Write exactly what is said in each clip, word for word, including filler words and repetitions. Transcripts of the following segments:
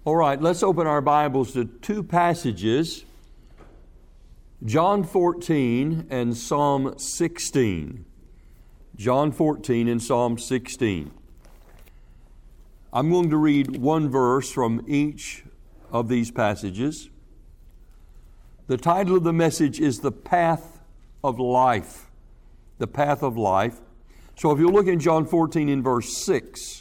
All right, let's open our Bibles to two passages, John fourteen and Psalm sixteen. John fourteen and Psalm sixteen. I'm going to read one verse from each of these passages. The title of the message is The Path of Life. The Path of Life. So if you look in John fourteen in verse six,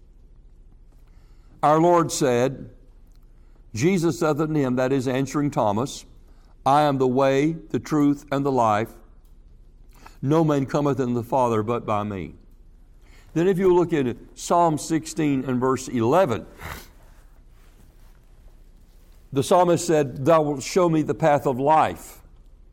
our Lord said, Jesus saith unto him, that is answering Thomas, I am the way, the truth, and the life. No man cometh unto the Father but by me. Then if you look at Psalm sixteen and verse eleven, the psalmist said, Thou wilt show me the path of life.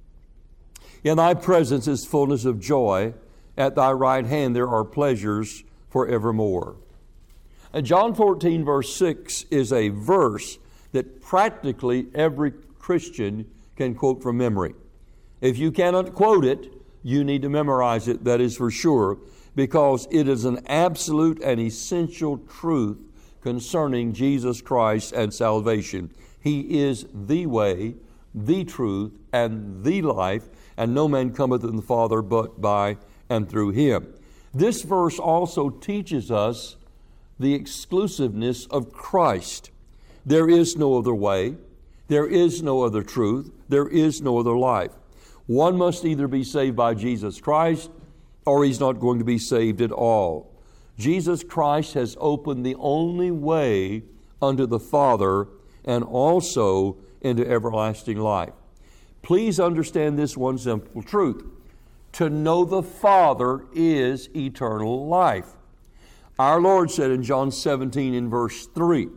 In thy presence is fullness of joy. At thy right hand there are pleasures forevermore. And John fourteen verse six is a verse that practically every Christian can quote from memory. If you cannot quote it, you need to memorize it, that is for sure, because it is an absolute and essential truth concerning Jesus Christ and salvation. He is the way, the truth, and the life, and no man cometh unto the Father but by and through Him. This verse also teaches us the exclusiveness of Christ. There is no other way. There is no other truth. There is no other life. One must either be saved by Jesus Christ or he's not going to be saved at all. Jesus Christ has opened the only way unto the Father and also into everlasting life. Please understand this one simple truth. To know the Father is eternal life. Our Lord said in John seventeen in verse three,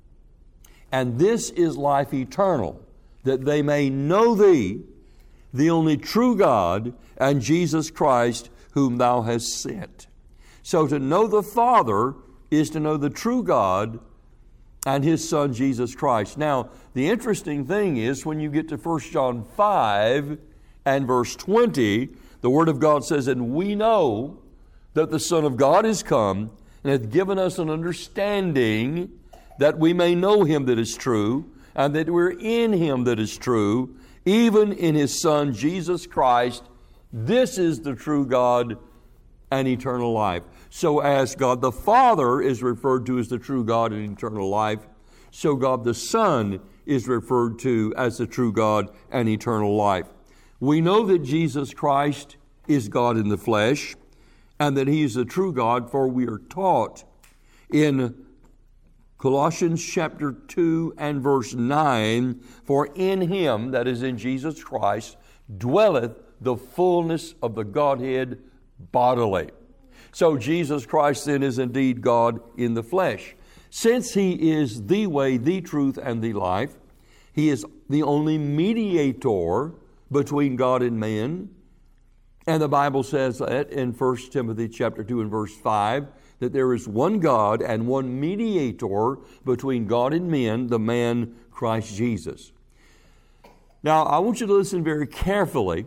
and this is life eternal, that they may know Thee, the only true God, and Jesus Christ, whom Thou hast sent. So to know the Father is to know the true God and His Son, Jesus Christ. Now, the interesting thing is when you get to First John five and verse twenty, the Word of God says, and we know that the Son of God is come, and hath given us an understanding that we may know Him that is true, and that we're in Him that is true, even in His Son, Jesus Christ. This is the true God and eternal life. So as God the Father is referred to as the true God and eternal life, so God the Son is referred to as the true God and eternal life. We know that Jesus Christ is God in the flesh, and that He is the true God, for we are taught in Colossians chapter two and verse nine, for in Him, that is in Jesus Christ, dwelleth the fullness of the Godhead bodily. So Jesus Christ then is indeed God in the flesh. Since He is the way, the truth, and the life, He is the only mediator between God and man. And the Bible says that in First Timothy chapter two and verse five, that there is one God and one mediator between God and men, the man Christ Jesus. Now, I want you to listen very carefully,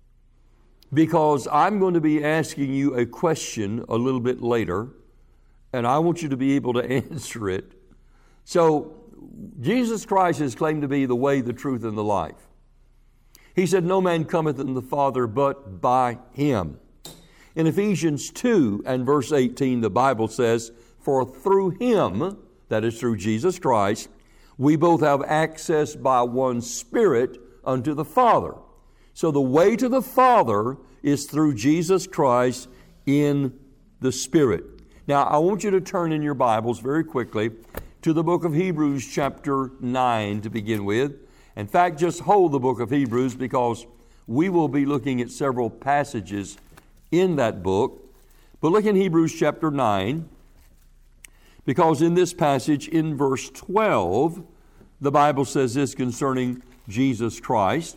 because I'm going to be asking you a question a little bit later, and I want you to be able to answer it. So, Jesus Christ is claimed to be the way, the truth, and the life. He said, no man cometh unto the Father but by Him. In Ephesians two and verse eighteen, the Bible says, for through Him, that is through Jesus Christ, we both have access by one Spirit unto the Father. So the way to the Father is through Jesus Christ in the Spirit. Now, I want you to turn in your Bibles very quickly to the book of Hebrews chapter nine to begin with. In fact, just hold the book of Hebrews, because we will be looking at several passages in that book. But look in Hebrews chapter nine, because in this passage, in verse twelve, the Bible says this concerning Jesus Christ.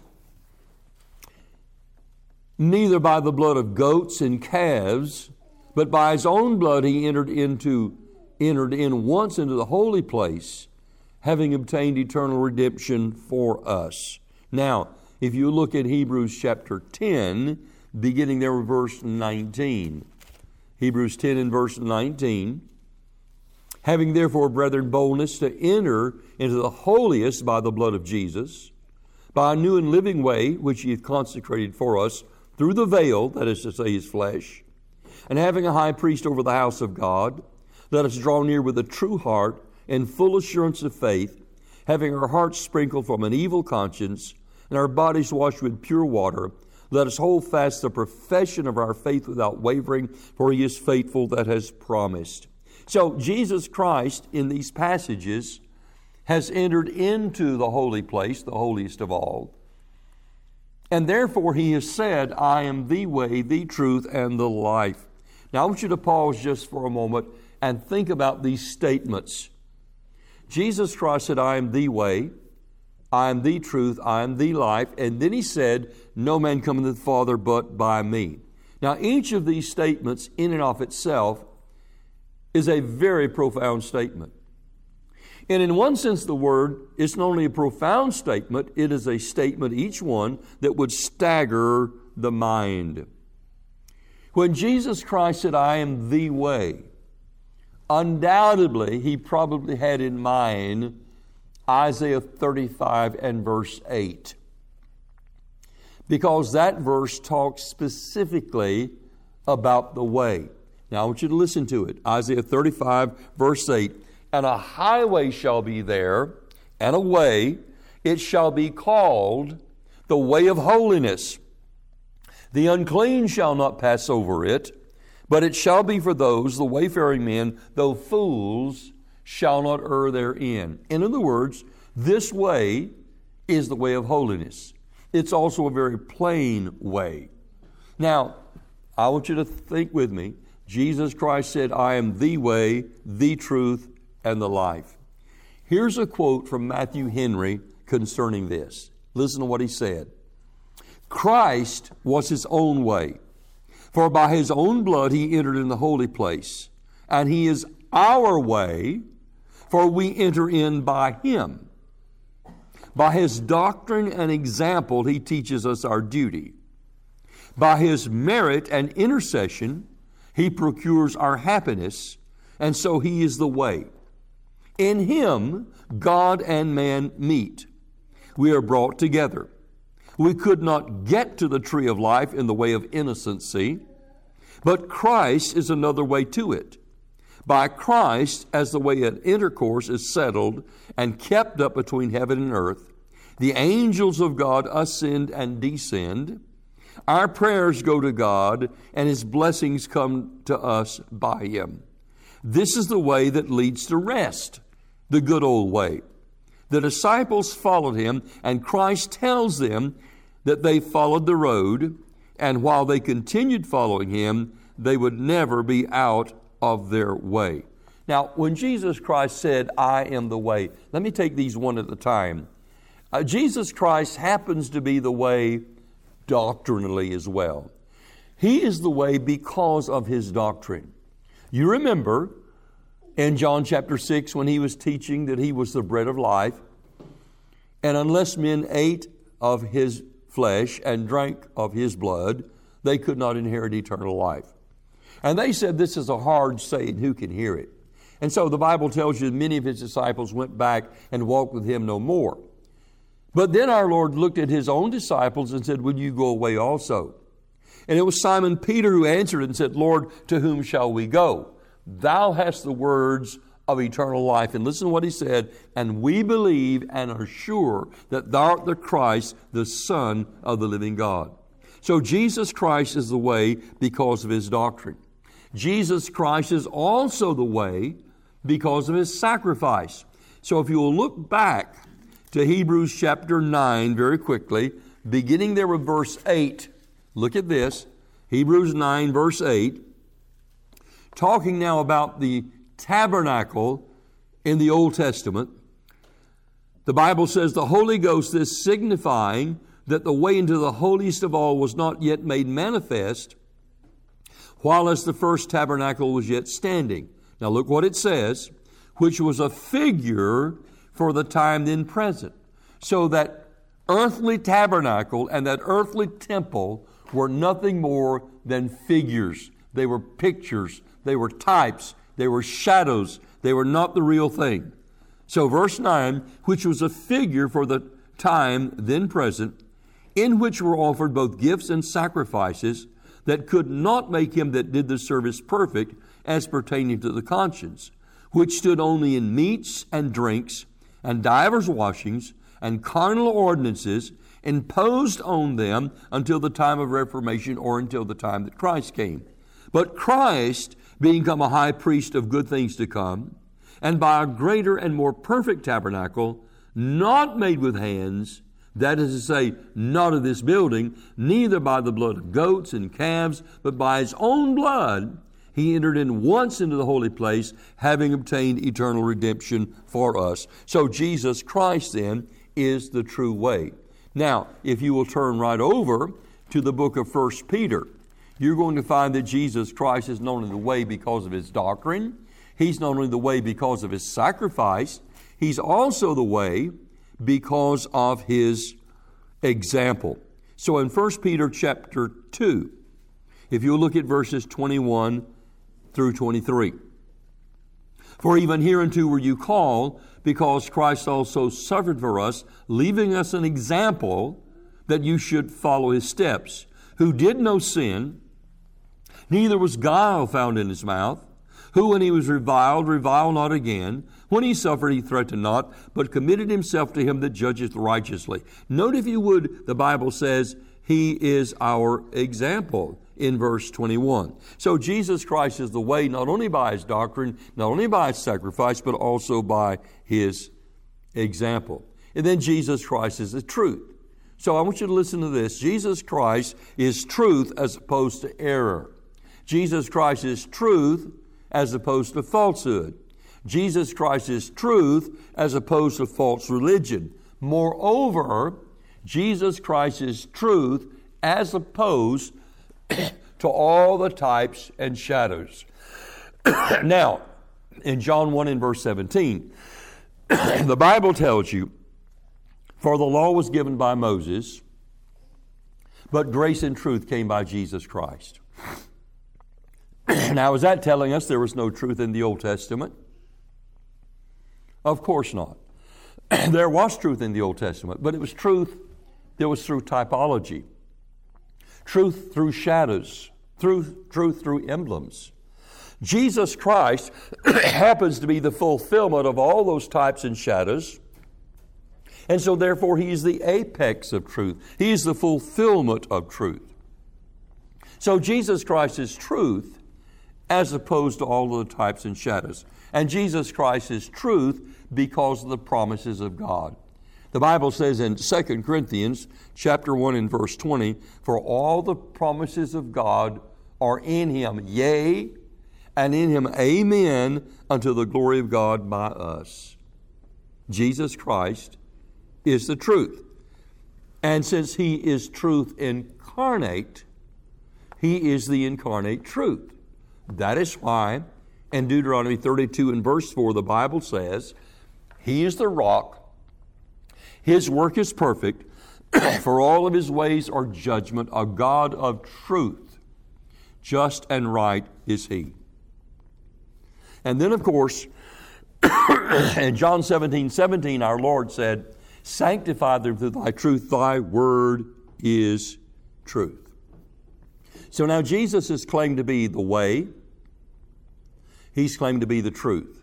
Neither by the blood of goats and calves, but by His own blood He entered into entered in once into the holy place, having obtained eternal redemption for us. Now, if you look at Hebrews chapter ten, beginning there with verse nineteen. Hebrews ten and verse nineteen. Having therefore, brethren, boldness to enter into the holiest by the blood of Jesus, by a new and living way which he hath consecrated for us through the veil, that is to say, his flesh, and having a high priest over the house of God, let us draw near with a true heart and full assurance of faith, having our hearts sprinkled from an evil conscience and our bodies washed with pure water. Let us hold fast the profession of our faith without wavering, for he is faithful that has promised. So Jesus Christ in these passages has entered into the holy place, the holiest of all. And therefore he has said, I am the way, the truth, and the life. Now I want you to pause just for a moment and think about these statements. Jesus Christ said, I am the way, I am the truth, I am the life. And then he said, no man cometh to the Father but by me. Now each of these statements in and of itself is a very profound statement. And in one sense of the word, it's not only a profound statement, it is a statement, each one, that would stagger the mind. When Jesus Christ said, I am the way, undoubtedly he probably had in mind Isaiah thirty-five and verse eight. Because that verse talks specifically about the way. Now I want you to listen to it. Isaiah thirty-five verse eight. And a highway shall be there, and a way, it shall be called the way of holiness. The unclean shall not pass over it, but it shall be for those, the wayfaring men, though fools, shall not err therein. In other words, this way is the way of holiness. It's also a very plain way. Now, I want you to think with me. Jesus Christ said, I am the way, the truth, and the life. Here's a quote from Matthew Henry concerning this. Listen to what he said. Christ was his own way, for by his own blood he entered in the holy place, and he is our way, for we enter in by him. By his doctrine and example he teaches us our duty. By his merit and intercession he procures our happiness, and so he is the way. In him, God and man meet. We are brought together. We could not get to the tree of life in the way of innocency, but Christ is another way to it. By Christ, as the way of intercourse is settled and kept up between heaven and earth, the angels of God ascend and descend. Our prayers go to God, and his blessings come to us by him. This is the way that leads to rest. The good old way. The disciples followed him, and Christ tells them that they followed the road, and while they continued following him, they would never be out of their way. Now, when Jesus Christ said, I am the way, let me take these one at a time. Uh, Jesus Christ happens to be the way doctrinally as well. He is the way because of his doctrine. You remember in John chapter six, when he was teaching that he was the bread of life, and unless men ate of his flesh and drank of his blood, they could not inherit eternal life. And they said, this is a hard saying, who can hear it? And so the Bible tells you that many of his disciples went back and walked with him no more. But then our Lord looked at his own disciples and said, will you go away also? And it was Simon Peter who answered and said, Lord, to whom shall we go? Thou hast the words of eternal life. And listen to what he said. And we believe and are sure that thou art the Christ, the Son of the living God. So Jesus Christ is the way because of his doctrine. Jesus Christ is also the way because of his sacrifice. So if you will look back to Hebrews chapter nine very quickly, beginning there with verse eight. Look at this. Hebrews nine verse eight. Talking now about the tabernacle in the Old Testament. The Bible says the Holy Ghost is signifying that the way into the holiest of all was not yet made manifest, while as the first tabernacle was yet standing. Now look what it says, which was a figure for the time then present. So that earthly tabernacle and that earthly temple were nothing more than figures. They were pictures. They were types. They were shadows. They were not the real thing. So verse nine, which was a figure for the time then present, in which were offered both gifts and sacrifices that could not make him that did the service perfect as pertaining to the conscience, which stood only in meats and drinks and divers washings and carnal ordinances imposed on them until the time of Reformation or until the time that Christ came. But Christ, being come a high priest of good things to come, and by a greater and more perfect tabernacle, not made with hands, that is to say, not of this building, neither by the blood of goats and calves, but by his own blood, he entered in once into the holy place, having obtained eternal redemption for us. So Jesus Christ then is the true way. Now, if you will turn right over to the book of First Peter, you're going to find that Jesus Christ is not only the way because of his doctrine, he's not only the way because of his sacrifice, he's also the way because of his example. So in First Peter chapter two, if you look at verses twenty-one through twenty-three. For even hereunto were you called, because Christ also suffered for us, leaving us an example that you should follow his steps, who did no sin, neither was guile found in his mouth, who when he was reviled, reviled not again. When he suffered, he threatened not, but committed himself to him that judgeth righteously. Note, if you would, the Bible says he is our example in verse twenty-one. So Jesus Christ is the way, not only by his doctrine, not only by his sacrifice, but also by his example. And then Jesus Christ is the truth. So I want you to listen to this. Jesus Christ is truth as opposed to error. Jesus Christ is truth as opposed to falsehood. Jesus Christ is truth as opposed to false religion. Moreover, Jesus Christ is truth as opposed to all the types and shadows. Now, in John one and verse seventeen, the Bible tells you, for the law was given by Moses, but grace and truth came by Jesus Christ. Now, is that telling us there was no truth in the Old Testament? Of course not. There was truth in the Old Testament, but it was truth that was through typology, truth through shadows, truth, truth through emblems. Jesus Christ happens to be the fulfillment of all those types and shadows, and so therefore he is the apex of truth. He is the fulfillment of truth. So Jesus Christ is truth as opposed to all of the types and shadows. And Jesus Christ is truth because of the promises of God. The Bible says in Second Corinthians chapter one and verse twenty, for all the promises of God are in him, yea, and in him, amen, unto the glory of God by us. Jesus Christ is the truth. And since he is truth incarnate, he is the incarnate truth. That is why in Deuteronomy thirty-two and verse four, the Bible says, he is the rock, his work is perfect, for all of his ways are judgment, a God of truth. Just and right is he. And then, of course, in John seventeen seventeen, our Lord said, sanctify them through thy truth, thy word is truth. So now Jesus is claimed to be the way. He's claimed to be the truth.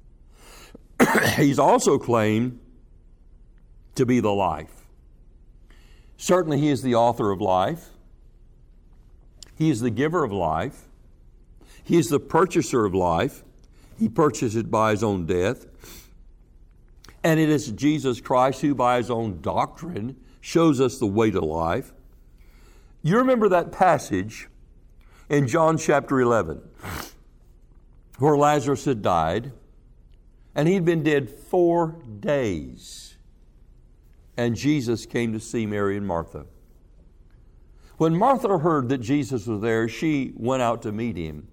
He's also claimed to be the life. Certainly he is the author of life. He is the giver of life. He is the purchaser of life. He purchased it by his own death. And it is Jesus Christ who by his own doctrine shows us the way to life. You remember that passage in John chapter eleven where Lazarus had died and he'd been dead four days. And Jesus came to see Mary and Martha. When Martha heard that Jesus was there, she went out to meet him.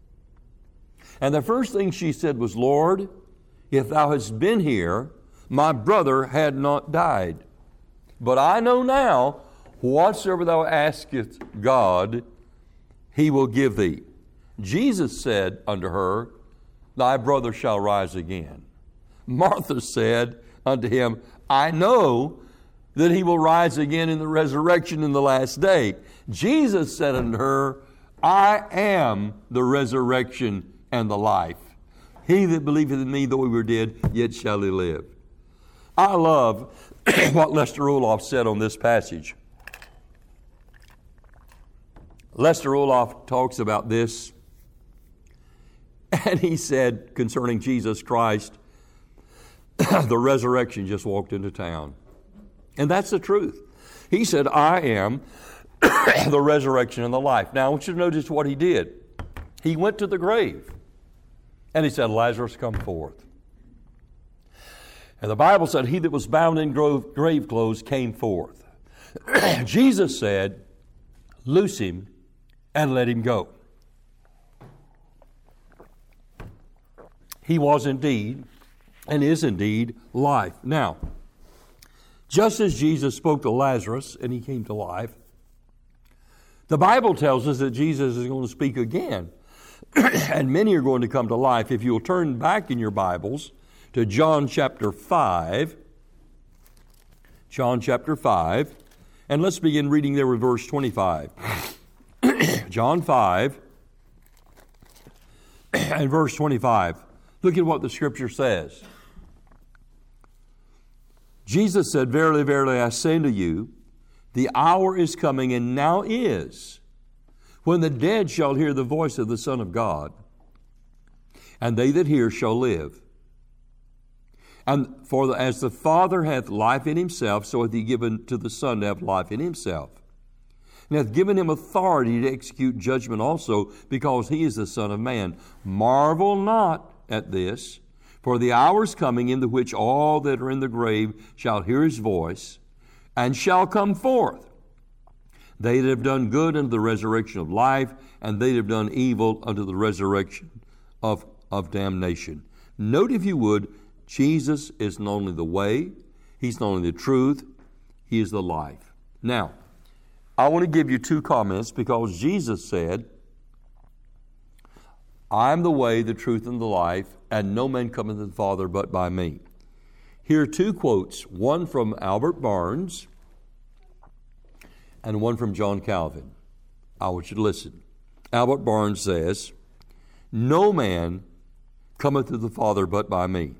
And the first thing she said was, Lord, if thou hadst been here, my brother had not died. But I know now, whatsoever thou askest God, he will give thee. Jesus said unto her, thy brother shall rise again. Martha said unto him, I know that he will rise again in the resurrection in the last day. Jesus said unto her, I am the resurrection and the life. He that believeth in me, though he were dead, yet shall he live. I love what Lester Roloff said on this passage. Lester Roloff talks about this, and he said concerning Jesus Christ, the resurrection just walked into town. And that's the truth. He said, I am the resurrection and the life. Now, I want you to notice what he did. He went to the grave, and he said, Lazarus, come forth. And the Bible said, he that was bound in grave clothes came forth. Jesus said, loose him and let him go. He was indeed, and is indeed, life. Now, just as Jesus spoke to Lazarus and he came to life, the Bible tells us that Jesus is going to speak again. And many are going to come to life. If you'll turn back in your Bibles to John chapter five, John chapter five, and let's begin reading there with verse twenty-five. John five and verse twenty-five. Look at what the Scripture says. Jesus said, Verily, verily, I say unto you, the hour is coming, and now is, when the dead shall hear the voice of the Son of God, and they that hear shall live. And for the, as the Father hath life in himself, so hath he given to the Son to have life in himself. And hath given him authority to execute judgment also, because he is the Son of Man. Marvel not at this, for the hour is coming in the which all that are in the grave shall hear his voice, and shall come forth. They that have done good unto the resurrection of life, and they that have done evil unto the resurrection of, of damnation. Note, if you would, Jesus is not only the way, he's not only the truth, he is the life. Now, I want to give you two comments, because Jesus said, I am the way, the truth, and the life, and no man cometh to the Father but by me. Here are two quotes, one from Albert Barnes and one from John Calvin. I want you to listen. Albert Barnes says, no man cometh to the Father but by me.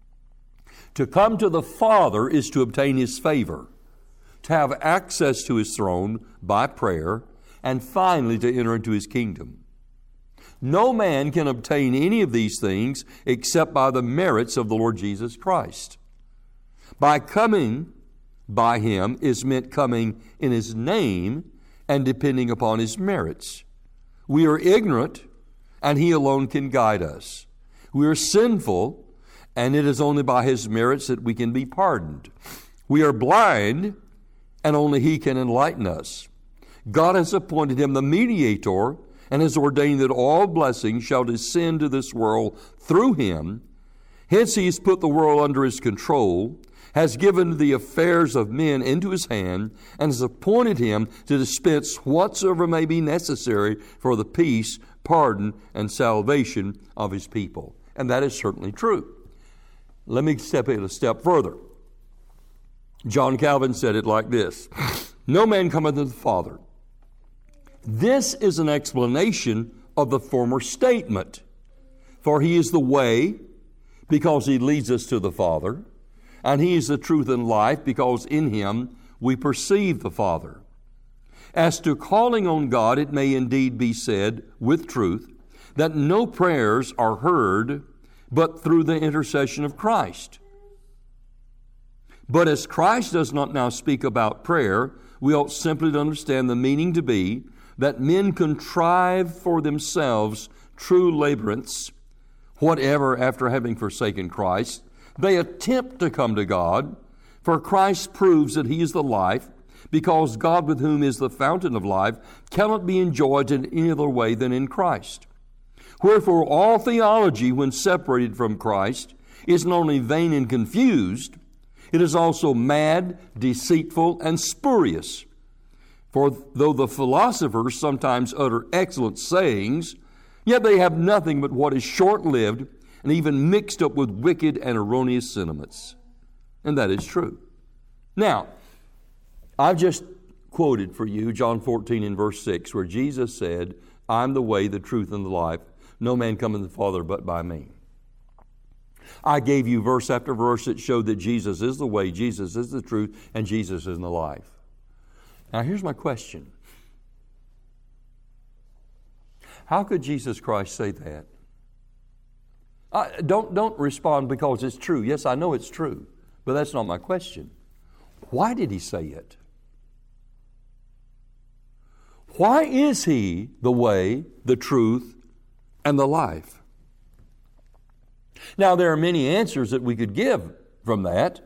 To come to the Father is to obtain his favor, to have access to his throne by prayer, and finally to enter into his kingdom. No man can obtain any of these things except by the merits of the Lord Jesus Christ. By coming by him is meant coming in his name and depending upon his merits. We are ignorant, and he alone can guide us. We are sinful, and it is only by his merits that we can be pardoned. We are blind, and only he can enlighten us. God has appointed him the mediator, and has ordained that all blessings shall descend to this world through him. Hence he has put the world under his control, has given the affairs of men into his hand, and has appointed him to dispense whatsoever may be necessary for the peace, pardon, and salvation of his people. And that is certainly true. Let me step it a step further. John Calvin said it like this, no man cometh to the Father. This is an explanation of the former statement. For he is the way, because he leads us to the Father, and he is the truth and life, because in him we perceive the Father. As to calling on God, it may indeed be said with truth that no prayers are heard but through the intercession of Christ. But as Christ does not now speak about prayer, we ought simply to understand the meaning to be that men contrive for themselves true labyrinths, whatever after having forsaken Christ, they attempt to come to God, for Christ proves that he is the life, because God, with whom is the fountain of life, cannot be enjoyed in any other way than in Christ. Wherefore all theology, when separated from Christ, is not only vain and confused, it is also mad, deceitful, and spurious. For though the philosophers sometimes utter excellent sayings, yet they have nothing but what is short-lived and even mixed up with wicked and erroneous sentiments. And that is true. Now, I've just quoted for you John fourteen and verse six, where Jesus said, I'm the way, the truth, and the life. No man cometh to the Father but by me. I gave you verse after verse that showed that Jesus is the way, Jesus is the truth, and Jesus is the life. Now here's my question. How could Jesus Christ say that? I, don't, don't respond because it's true. Yes, I know it's true, but that's not my question. Why did He say it? Why is He the way, the truth, and the life? Now, there are many answers that we could give from that,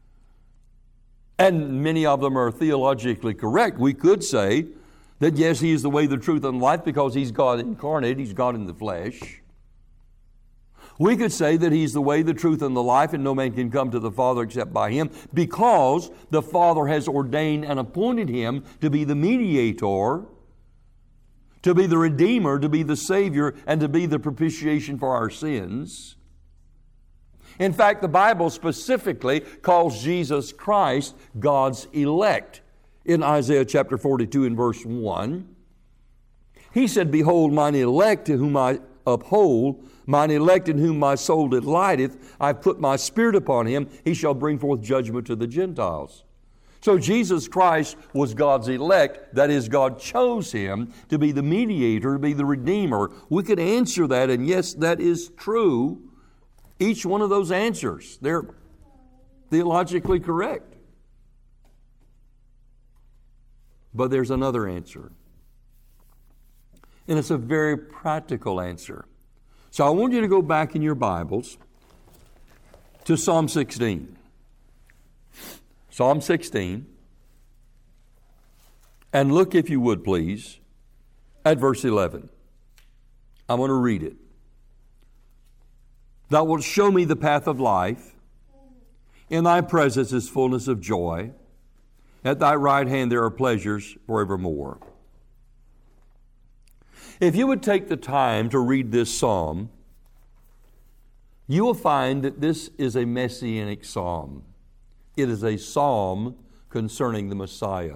and many of them are theologically correct. We could say that, yes, He is the way, the truth, and the life because He's God incarnate, He's God in the flesh. We could say that He's the way, the truth, and the life, and no man can come to the Father except by Him because the Father has ordained and appointed Him to be the mediator, to be the Redeemer, to be the Savior, and to be the propitiation for our sins. In fact, the Bible specifically calls Jesus Christ God's elect. In Isaiah chapter forty-two and verse one, He said, Behold, mine elect to whom I uphold, mine elect in whom my soul delighteth, I've put my spirit upon him, he shall bring forth judgment to the Gentiles. So Jesus Christ was God's elect, that is, God chose Him to be the mediator, to be the Redeemer. We could answer that, and yes, that is true. Each one of those answers, they're theologically correct. But there's another answer. And it's a very practical answer. So I want you to go back in your Bibles to Psalm sixteen. Psalm sixteen. And look, if you would please, at verse eleven. I'm going to read it. Thou wilt show me the path of life. In Thy presence is fullness of joy. At Thy right hand there are pleasures forevermore. If you would take the time to read this psalm, you will find that this is a messianic psalm. It is a psalm concerning the Messiah.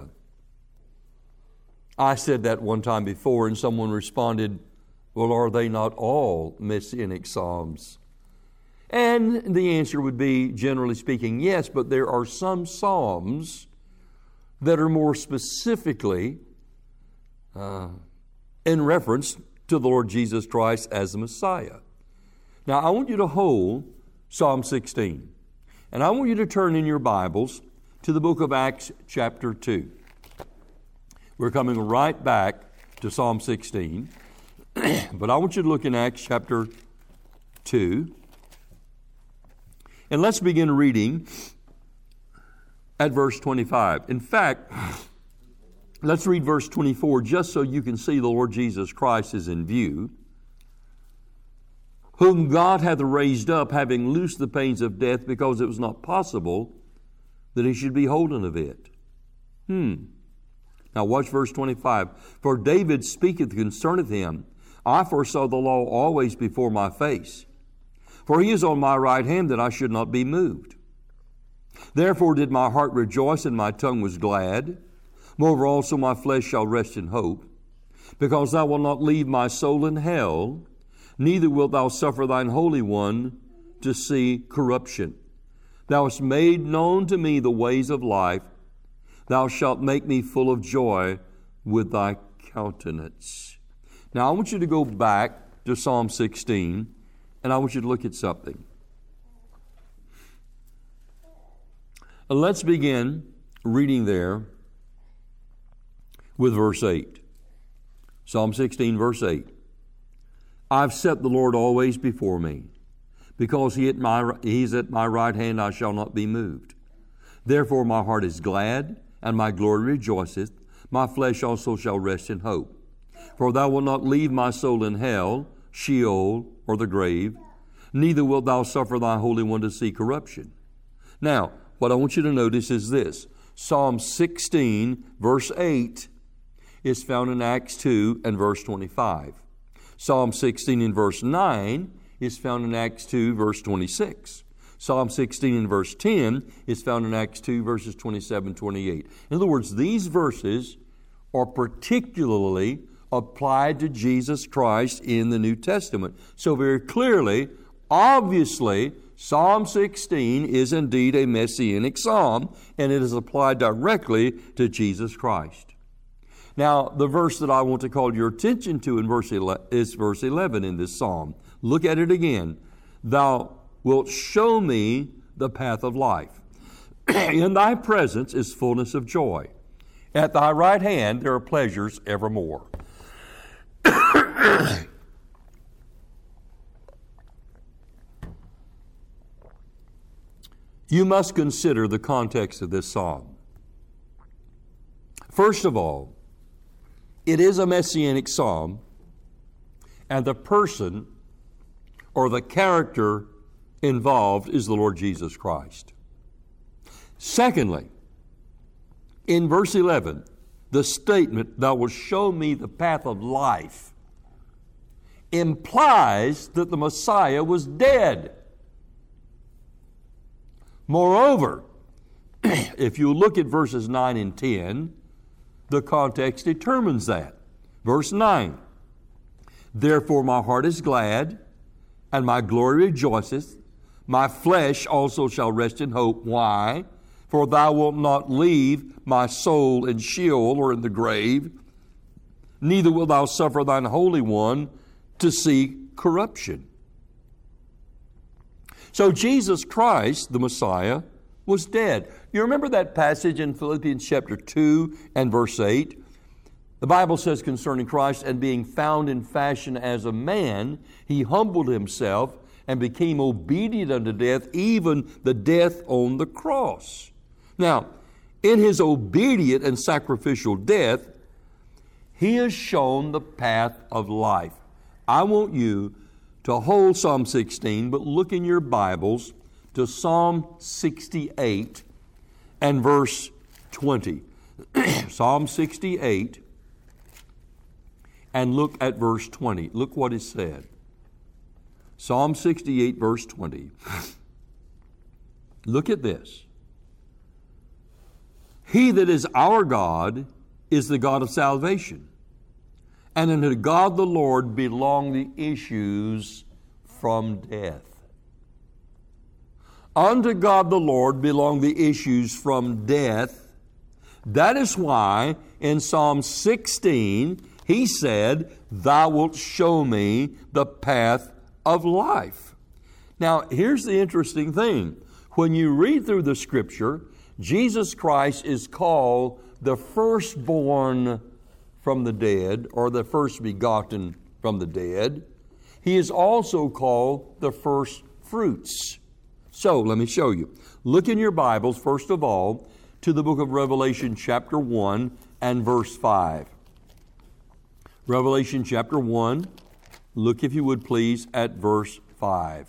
I said that one time before, and someone responded, well, are they not all messianic psalms? And the answer would be, generally speaking, yes, but there are some psalms that are more specifically uh, in reference to the Lord Jesus Christ as the Messiah. Now, I want you to hold Psalm sixteen. And I want you to turn in your Bibles to the book of Acts chapter two. We're coming right back to Psalm sixteen. But I want you to look in Acts chapter two. And let's begin reading at verse twenty-five. In fact, let's read verse twenty-four just so you can see the Lord Jesus Christ is in view. Whom God hath raised up, having loosed the pains of death, because it was not possible that He should be holden of it. Hmm. Now watch verse twenty-five. For David speaketh concerneth Him, I foresaw the law always before my face. For He is on my right hand, that I should not be moved. Therefore did my heart rejoice, and my tongue was glad. Moreover also my flesh shall rest in hope. Because Thou wilt not leave my soul in hell, neither wilt Thou suffer Thine Holy One to see corruption. Thou hast made known to me the ways of life. Thou shalt make me full of joy with Thy countenance. Now I want you to go back to Psalm sixteen, and I want you to look at something. Let's begin reading there with verse eight. Psalm sixteen, verse eight. I've set the Lord always before me. Because he at my, He's at my right hand, I shall not be moved. Therefore my heart is glad, and my glory rejoiceth. My flesh also shall rest in hope. For Thou wilt not leave my soul in hell, Sheol, or the grave. Neither wilt Thou suffer Thy Holy One to see corruption. Now, what I want you to notice is this. Psalm sixteen, verse eight, is found in Acts two and verse twenty-five. Psalm sixteen and verse nine is found in Acts two, verse twenty-six. Psalm sixteen and verse ten is found in Acts two, verses twenty-seven, twenty-eight. In other words, these verses are particularly applied to Jesus Christ in the New Testament. So very clearly, obviously, Psalm sixteen is indeed a messianic psalm, and it is applied directly to Jesus Christ. Now, the verse that I want to call your attention to in verse eleven is verse eleven in this psalm. Look at it again. Thou wilt show me the path of life. In thy presence is fullness of joy. At thy right hand there are pleasures evermore. You must consider the context of this psalm. First of all, it is a messianic psalm, and the person or the character involved is the Lord Jesus Christ. Secondly, in verse eleven, the statement, thou wilt show me the path of life, implies that the Messiah was dead. Moreover, if you look at verses nine and ten, the context determines that. Verse nine, therefore my heart is glad, and my glory rejoiceth. My flesh also shall rest in hope. Why? For thou wilt not leave my soul in Sheol or in the grave, neither wilt thou suffer thine Holy One to see corruption. So Jesus Christ, the Messiah, was dead. You remember that passage in Philippians chapter two and verse eight? The Bible says concerning Christ, and being found in fashion as a man, he humbled himself and became obedient unto death, even the death on the cross. Now, in his obedient and sacrificial death, he has shown the path of life. I want you to hold Psalm sixteen, but look in your Bibles to Psalm sixty-eight and verse twenty. Psalm sixty-eight, and look at verse twenty. Look what is said. Psalm sixty-eight, verse twenty. Look at this. He that is our God is the God of salvation, and unto God the Lord belong the issues from death. Unto God the Lord belong the issues from death. That is why in Psalm sixteen he said, thou wilt show me the path of life. Now, here's the interesting thing. When you read through the Scripture, Jesus Christ is called the firstborn from the dead, or the first begotten from the dead. He is also called the first fruits. So, let me show you. Look in your Bibles, first of all, to the book of Revelation chapter one and verse five. Revelation chapter one, look if you would please at verse five.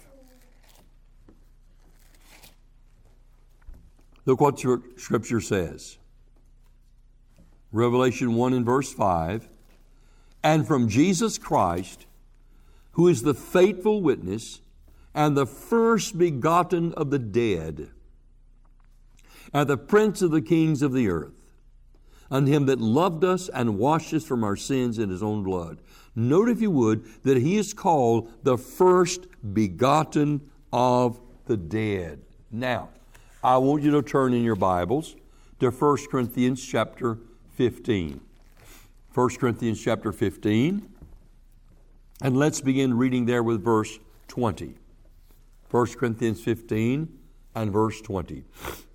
Look what your Scripture says. Revelation one and verse five. And from Jesus Christ, who is the faithful witness and the first begotten of the dead, and the prince of the kings of the earth, unto him that loved us and washed us from our sins in his own blood. Note, if you would, that he is called the first begotten of the dead. Now, I want you to turn in your Bibles to First Corinthians chapter fifteen. First Corinthians chapter fifteen. And let's begin reading there with verse twenty. First Corinthians fifteen and verse twenty.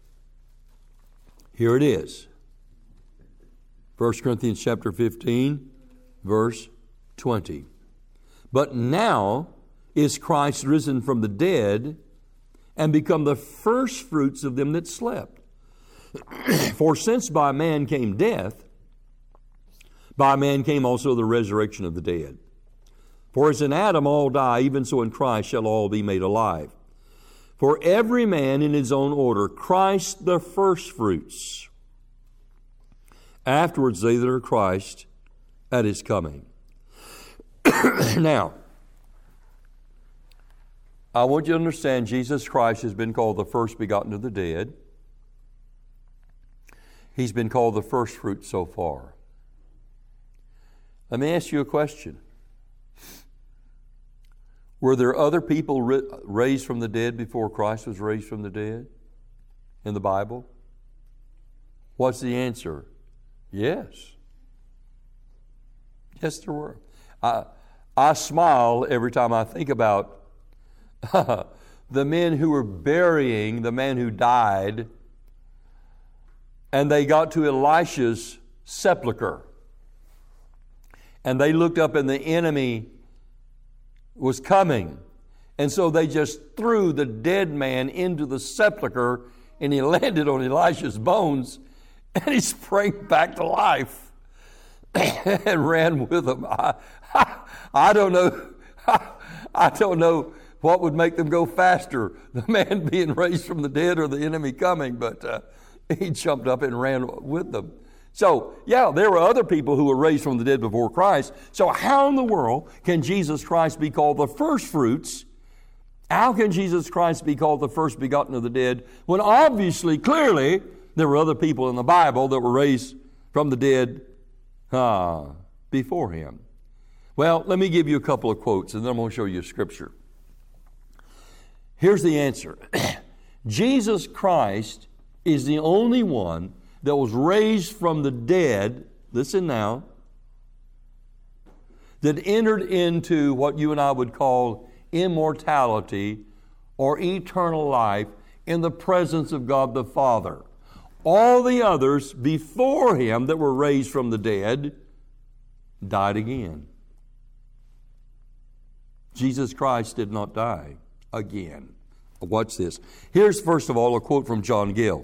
Here it is. First Corinthians chapter fifteen, verse twenty. But now is Christ risen from the dead, and become the firstfruits of them that slept. For since by man came death, by man came also the resurrection of the dead. For as in Adam all die, even so in Christ shall all be made alive. For every man in his own order, Christ the firstfruits. Afterwards they that are Christ at his coming. Now, I want you to understand Jesus Christ has been called the first begotten of the dead. He's been called the first fruit so far. Let me ask you a question. Were there other people raised from the dead before Christ was raised from the dead in the Bible? What's the answer? Yes. Yes, there were. I, I smile every time I think about the men who were burying the man who died, and they got to Elisha's sepulcher. And they looked up and the enemy was coming. And so they just threw the dead man into the sepulcher, and he landed on Elisha's bones, and he sprang back to life and ran with them. I, I, I don't know. I don't know what would make them go faster, the man being raised from the dead or the enemy coming, but uh, he jumped up and ran with them. So, yeah, there were other people who were raised from the dead before Christ. So how in the world can Jesus Christ be called the first fruits? How can Jesus Christ be called the first begotten of the dead when obviously, clearly, there were other people in the Bible that were raised from the dead uh, before him? Well, let me give you a couple of quotes, and then I'm going to show you a scripture. Here's the answer. Jesus Christ is the only one that was raised from the dead, listen now, that entered into what you and I would call immortality or eternal life in the presence of God the Father. All the others before him that were raised from the dead died again. Jesus Christ did not die again. Watch this. Here's first of all a quote from John Gill.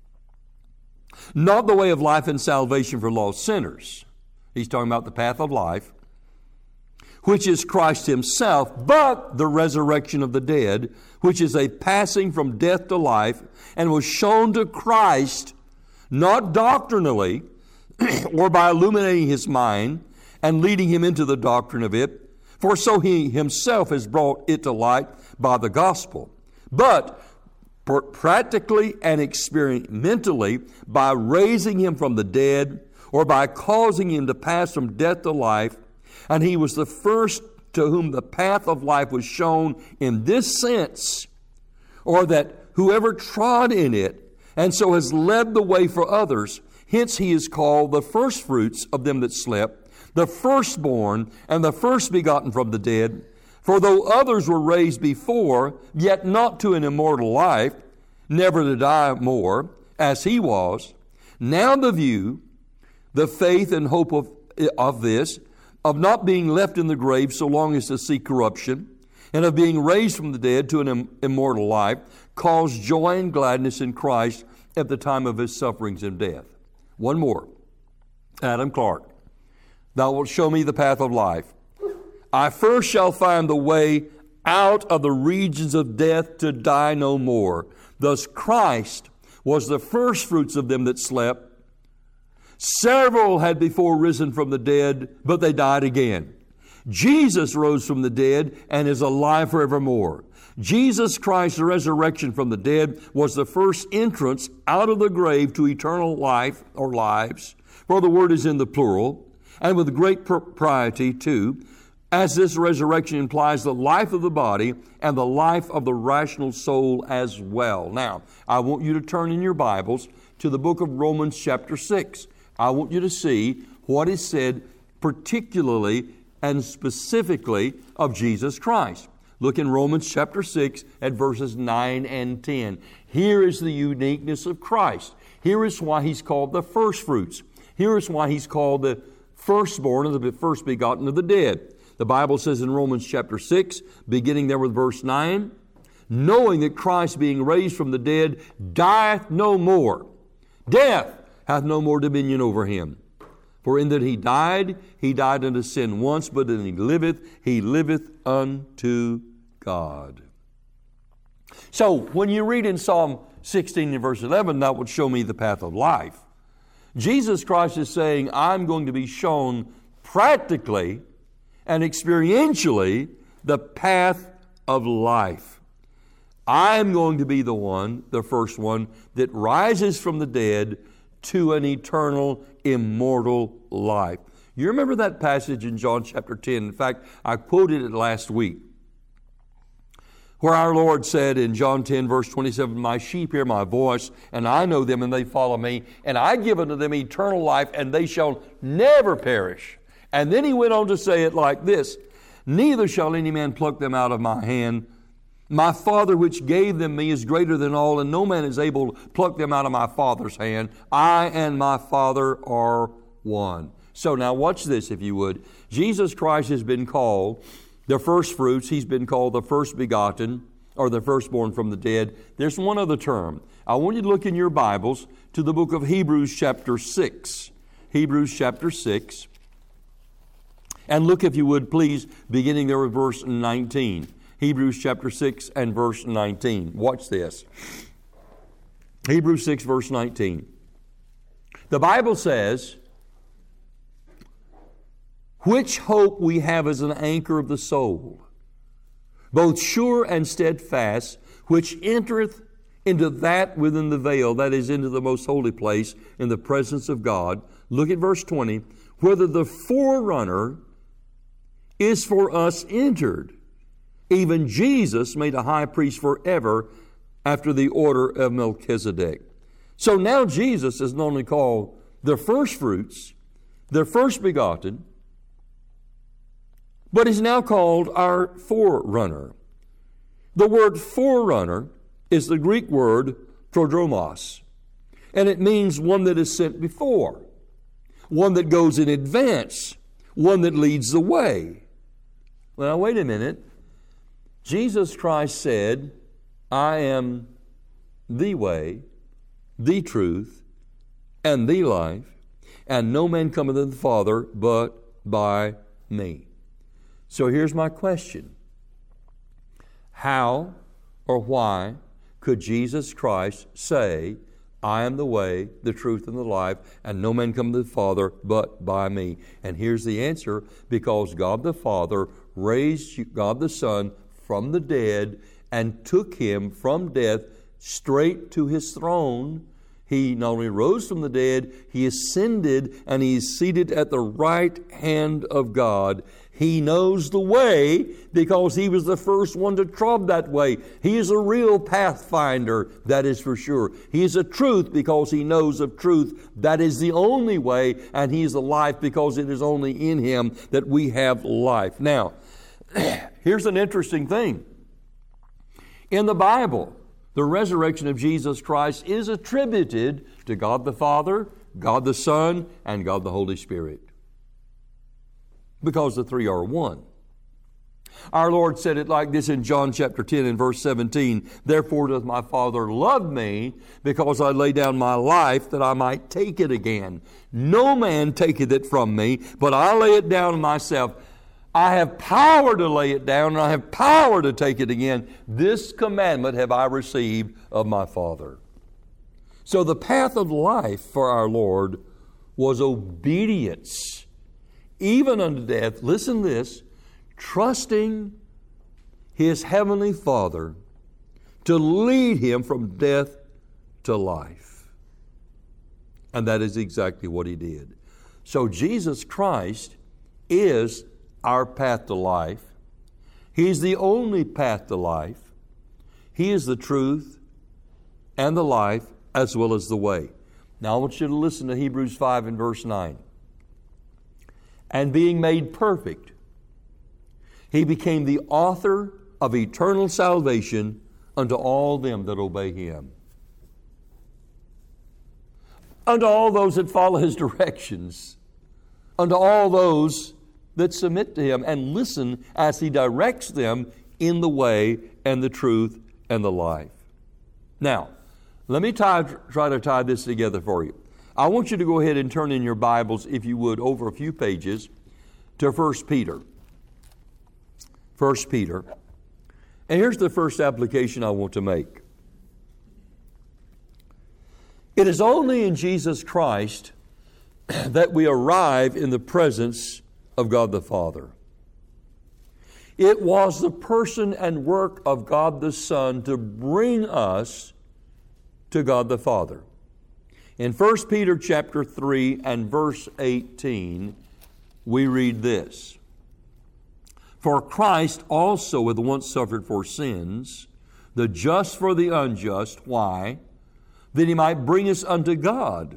Not the way of life and salvation for lost sinners. He's talking about the path of life, which is Christ himself, but the resurrection of the dead, which is a passing from death to life, and was shown to Christ, not doctrinally, or by illuminating his mind and leading him into the doctrine of it, for so he himself has brought it to light by the gospel, but practically and experimentally by raising him from the dead or by causing him to pass from death to life. And he was the first to whom the path of life was shown in this sense, or that whoever trod in it and so has led the way for others, hence he is called the firstfruits of them that slept, the firstborn and the first begotten from the dead. For though others were raised before, yet not to an immortal life, never to die more, as he was, now the view, the faith and hope of, of this, of not being left in the grave so long as to see corruption, and of being raised from the dead to an im- immortal life, caused joy and gladness in Christ at the time of his sufferings and death. One more. Adam Clark. Thou wilt show me the path of life. I first shall find the way out of the regions of death to die no more. Thus Christ was the firstfruits of them that slept. Several had before risen from the dead, but they died again. Jesus rose from the dead and is alive forevermore. Jesus Christ's resurrection from the dead was the first entrance out of the grave to eternal life or lives, for the word is in the plural, and with great propriety too, as this resurrection implies the life of the body and the life of the rational soul as well. Now, I want you to turn in your Bibles to the book of Romans chapter six. I want you to see what is said particularly and specifically of Jesus Christ. Look in Romans chapter six at verses nine and ten. Here is the uniqueness of Christ. Here is why he's called the firstfruits. Here is why he's called the firstborn of the first begotten of the dead. The Bible says in Romans chapter six, beginning there with verse nine, knowing that Christ being raised from the dead dieth no more. Death hath no more dominion over him. For in that he died, he died unto sin once, but in he liveth, he liveth unto God. So when you read in Psalm sixteen and verse eleven, that would show me the path of life. Jesus Christ is saying, I'm going to be shown practically and experientially the path of life. I'm going to be the one, the first one, that rises from the dead to an eternal, immortal life. You remember that passage in John chapter ten? In fact, I quoted it last week, where our Lord said in John ten, verse twenty-seven, "My sheep hear my voice, and I know them, and they follow me, and I give unto them eternal life, and they shall never perish." And then he went on to say it like this, "Neither shall any man pluck them out of my hand. My Father which gave them me is greater than all, and no man is able to pluck them out of my Father's hand. I and my Father are one." So now watch this, if you would. Jesus Christ has been called the first fruits. He's been called the first begotten, or the firstborn from the dead. There's one other term. I want you to look in your Bibles to the book of Hebrews chapter six. Hebrews chapter six. And look, if you would, please, beginning there with verse nineteen. Hebrews chapter six and verse nineteen. Watch this. Hebrews six, verse nineteen. The Bible says, "Which hope we have as an anchor of the soul, both sure and steadfast, which entereth into that within the veil," that is, into the most holy place, in the presence of God. Look at verse twenty. "Whether the forerunner is for us entered, even Jesus made a high priest forever after the order of Melchizedek." So now Jesus is not only called the first fruits, the first begotten, but is now called our forerunner. The word forerunner is the Greek word prodromos, and it means one that is sent before, one that goes in advance, one that leads the way. Well, now wait a minute. Jesus Christ said, "I am the way, the truth, and the life, and no man cometh to the Father but by me." So here's my question. How or why could Jesus Christ say, "I am the way, the truth, and the life, and no man cometh to the Father but by me"? And here's the answer: because God the Father raised God the Son from the dead and took Him from death straight to His throne. He not only rose from the dead, He ascended, and He is seated at the right hand of God. He knows the way because He was the first one to trod that way. He is a real pathfinder, that is for sure. He is a truth because He knows of truth. That is the only way, and He is a life because it is only in Him that we have life. Now, here's an interesting thing. In the Bible, the resurrection of Jesus Christ is attributed to God the Father, God the Son, and God the Holy Spirit, because the three are one. Our Lord said it like this in John chapter ten and verse seventeen, "Therefore doth my Father love me, because I lay down my life that I might take it again. No man taketh it from me, but I lay it down myself. I have power to lay it down, and I have power to take it again. This commandment have I received of my Father." So the path of life for our Lord was obedience, even unto death. Listen to this: trusting His Heavenly Father to lead Him from death to life. And that is exactly what He did. So Jesus Christ is our path to life. He's the only path to life. He is the truth and the life, as well as the way. Now I want you to listen to Hebrews five and verse nine. "And being made perfect, He became the author of eternal salvation unto all them that obey Him." Unto all those that follow His directions. Unto all those that submit to Him and listen as He directs them in the way and the truth and the life. Now, let me tie, try to tie this together for you. I want you to go ahead and turn in your Bibles, if you would, over a few pages to First Peter. First Peter. And here's the first application I want to make. It is only in Jesus Christ that we arrive in the presence of God the Father. It was the person and work of God the Son to bring us to God the Father. In First Peter chapter three and verse eighteen, we read this. For Christ also hath once suffered for sins, the just for the unjust. Why? That he might bring us unto God,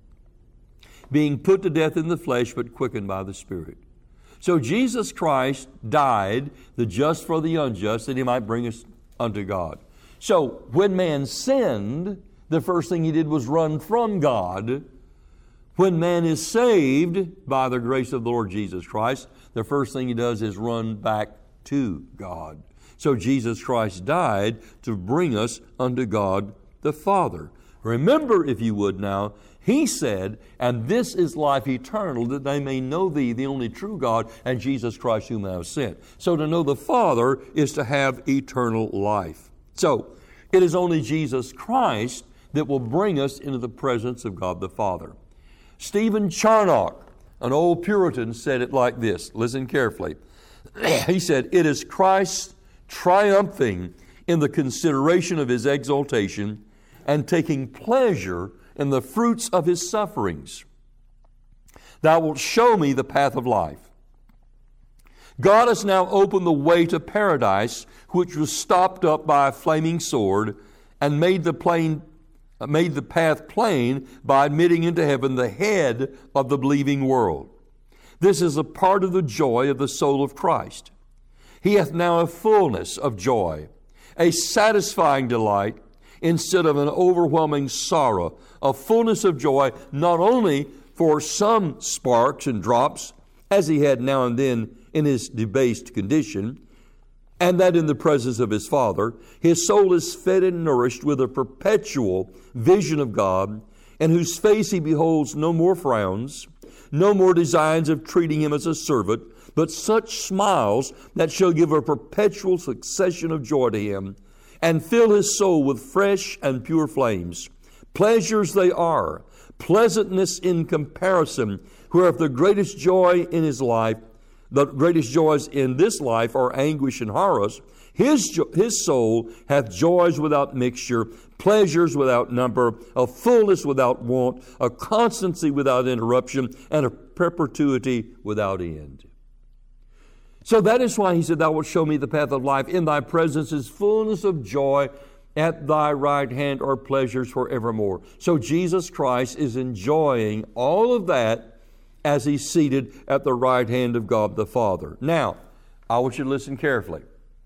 being put to death in the flesh, but quickened by the Spirit. So Jesus Christ died, the just for the unjust, that he might bring us unto God. So when man sinned, the first thing he did was run from God. When man is saved by the grace of the Lord Jesus Christ, the first thing he does is run back to God. So Jesus Christ died to bring us unto God the Father. Remember, if you would now, he said, and this is life eternal, that they may know thee, the only true God, and Jesus Christ whom thou hast sent. So to know the Father is to have eternal life. So it is only Jesus Christ that will bring us into the presence of God the Father. Stephen Charnock, an old Puritan, said it like this. Listen carefully. He said, it is Christ triumphing in the consideration of his exaltation and taking pleasure in the fruits of his sufferings. Thou wilt show me the path of life. God has now opened the way to paradise, which was stopped up by a flaming sword, and made the plain, made the path plain by admitting into heaven the head of the believing world. This is a part of the joy of the soul of Christ. He hath now a fullness of joy, a satisfying delight, instead of an overwhelming sorrow, a fullness of joy, not only for some sparks and drops, as he had now and then in his debased condition, and that in the presence of his Father, his soul is fed and nourished with a perpetual vision of God, in whose face he beholds no more frowns, no more designs of treating him as a servant, but such smiles that shall give a perpetual succession of joy to him, and fill his soul with fresh and pure flames. Pleasures they are, pleasantness in comparison, whereof the greatest joy in his life, the greatest joys in this life are anguish and horrors. His, jo- his soul hath joys without mixture, pleasures without number, a fullness without want, a constancy without interruption, and a perpetuity without end. So that is why he said, thou wilt show me the path of life. In thy presence is fullness of joy. At thy right hand are pleasures forevermore. So Jesus Christ is enjoying all of that as he's seated at the right hand of God the Father. Now, I want you to listen carefully.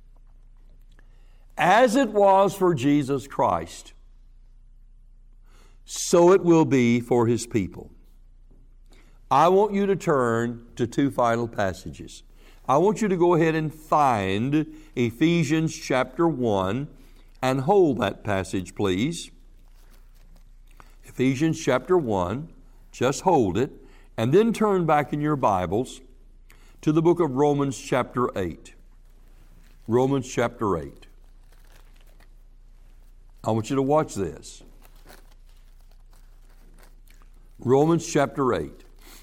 As it was for Jesus Christ, so it will be for his people. I want you to turn to two final passages. I want you to go ahead and find Ephesians chapter one and hold that passage, please. Ephesians chapter one, just hold it, and then turn back in your Bibles to the book of Romans chapter eight. Romans chapter eight. I want you to watch this. Romans chapter eight.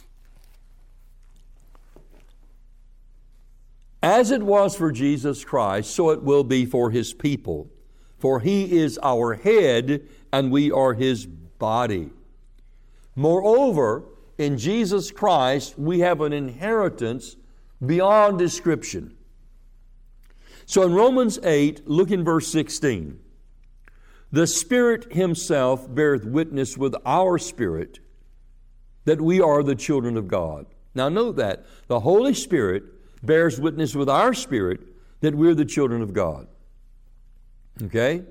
As it was for Jesus Christ, so it will be for his people. For he is our head, and we are his body. Moreover, in Jesus Christ, we have an inheritance beyond description. So in Romans eight, look in verse sixteen. The Spirit himself beareth witness with our spirit that we are the children of God. Now note that. The Holy Spirit bears witness with our spirit that we're the children of God. Okay?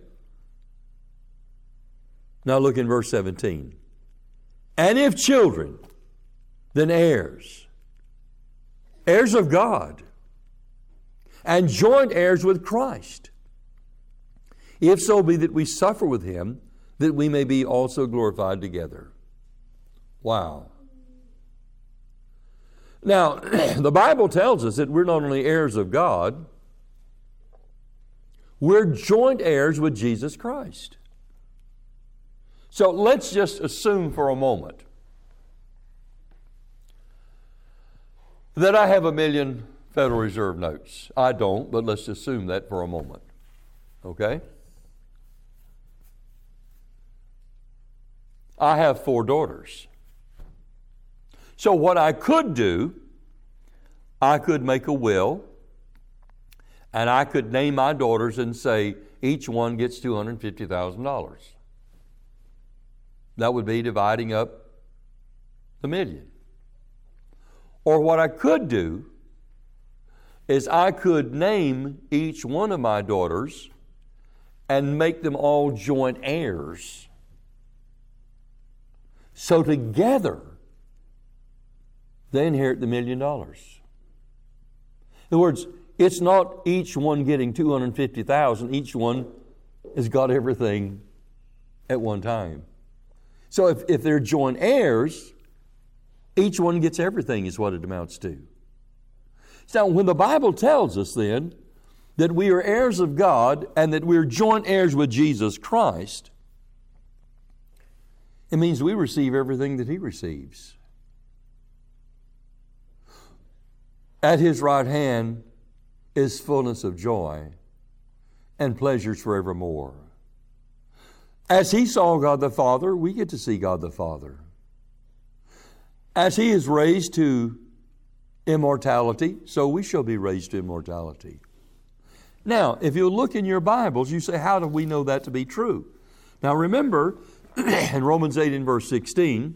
Now look in verse seventeen. And if children, then heirs, heirs of God, and joint heirs with Christ, if so be that we suffer with him, that we may be also glorified together. Wow. Now, the Bible tells us that we're not only heirs of God, we're joint heirs with Jesus Christ. So let's just assume for a moment that I have a million Federal Reserve notes. I don't, but let's assume that for a moment. Okay? I have four daughters. So what I could do, I could make a will, and I could name my daughters and say each one gets two hundred fifty thousand dollars. That would be dividing up the million. Or what I could do is I could name each one of my daughters and make them all joint heirs. So together, they inherit the million dollars. In other words, it's not each one getting two hundred fifty thousand dollars. Each one has got everything at one time. So if, if they're joint heirs, each one gets everything is what it amounts to. So when the Bible tells us then that we are heirs of God and that we're joint heirs with Jesus Christ, it means we receive everything that He receives. At His right hand is fullness of joy and pleasures forevermore. As He saw God the Father, we get to see God the Father. As He is raised to immortality, so we shall be raised to immortality. Now, if you look in your Bibles, you say, how do we know that to be true? Now remember, in Romans eight and verse sixteen,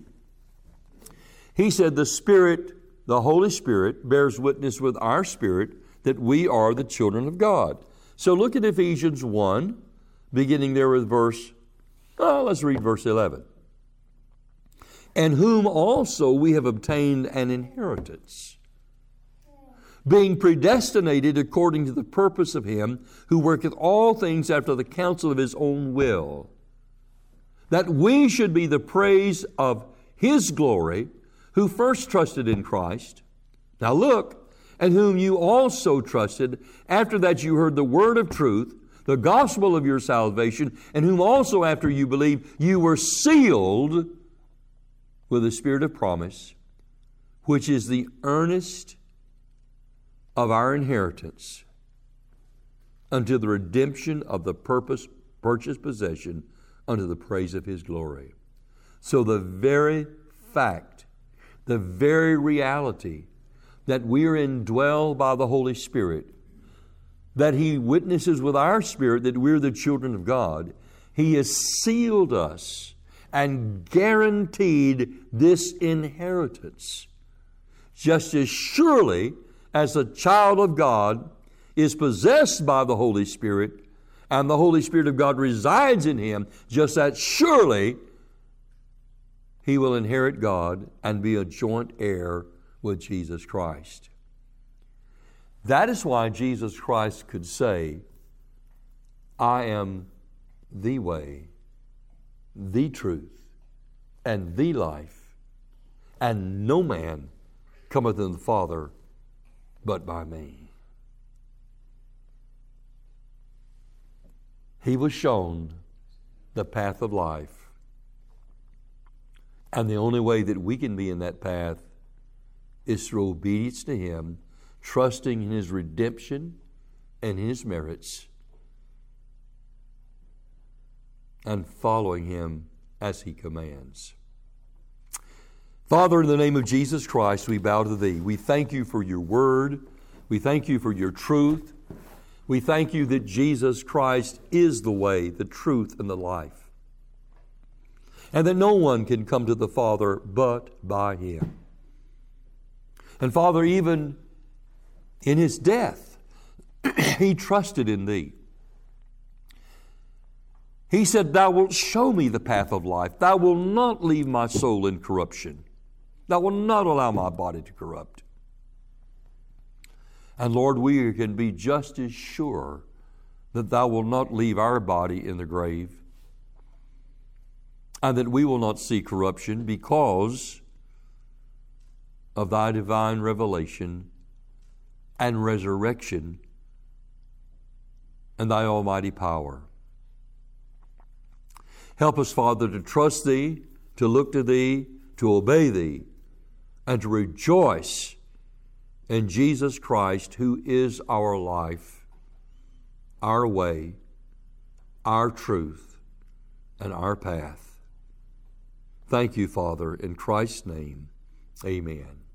he said, the Spirit, the Holy Spirit, bears witness with our spirit that we are the children of God. So look at Ephesians one, beginning there with verse, oh, let's read verse eleven. And whom also we have obtained an inheritance, being predestinated according to the purpose of Him who worketh all things after the counsel of His own will, that we should be the praise of His glory, who first trusted in Christ. Now look, and whom you also trusted, after that you heard the word of truth, the gospel of your salvation, and whom also after you believed, you were sealed with the Spirit of promise, which is the earnest of our inheritance, unto the redemption of the purpose, purchased possession, unto the praise of His glory. So the very fact, the very reality that we are indwelled by the Holy Spirit, that He witnesses with our spirit that we're the children of God, He has sealed us and guaranteed this inheritance. Just as surely as the child of God is possessed by the Holy Spirit and the Holy Spirit of God resides in him, just that surely he will inherit God and be a joint heir with Jesus Christ. That is why Jesus Christ could say, I am the way, the truth, and the life, and no man cometh unto the Father but by me. He was shown the path of life. And the only way that we can be in that path is through obedience to Him, trusting in His redemption and His merits, and following Him as He commands. Father, in the name of Jesus Christ, we bow to Thee. We thank You for Your Word. We thank You for Your truth. We thank You that Jesus Christ is the way, the truth, and the life, and that no one can come to the Father but by Him. And Father, even in His death, He trusted in Thee. He said, Thou wilt show me the path of life. Thou wilt not leave my soul in corruption. Thou wilt not allow my body to corrupt. And Lord, we can be just as sure that Thou wilt not leave our body in the grave, and that we will not see corruption because of Thy divine revelation and resurrection and Thy almighty power. Help us, Father, to trust Thee, to look to Thee, to obey Thee, and to rejoice and Jesus Christ, who is our life, our way, our truth, and our path. Thank you, Father, in Christ's name. Amen.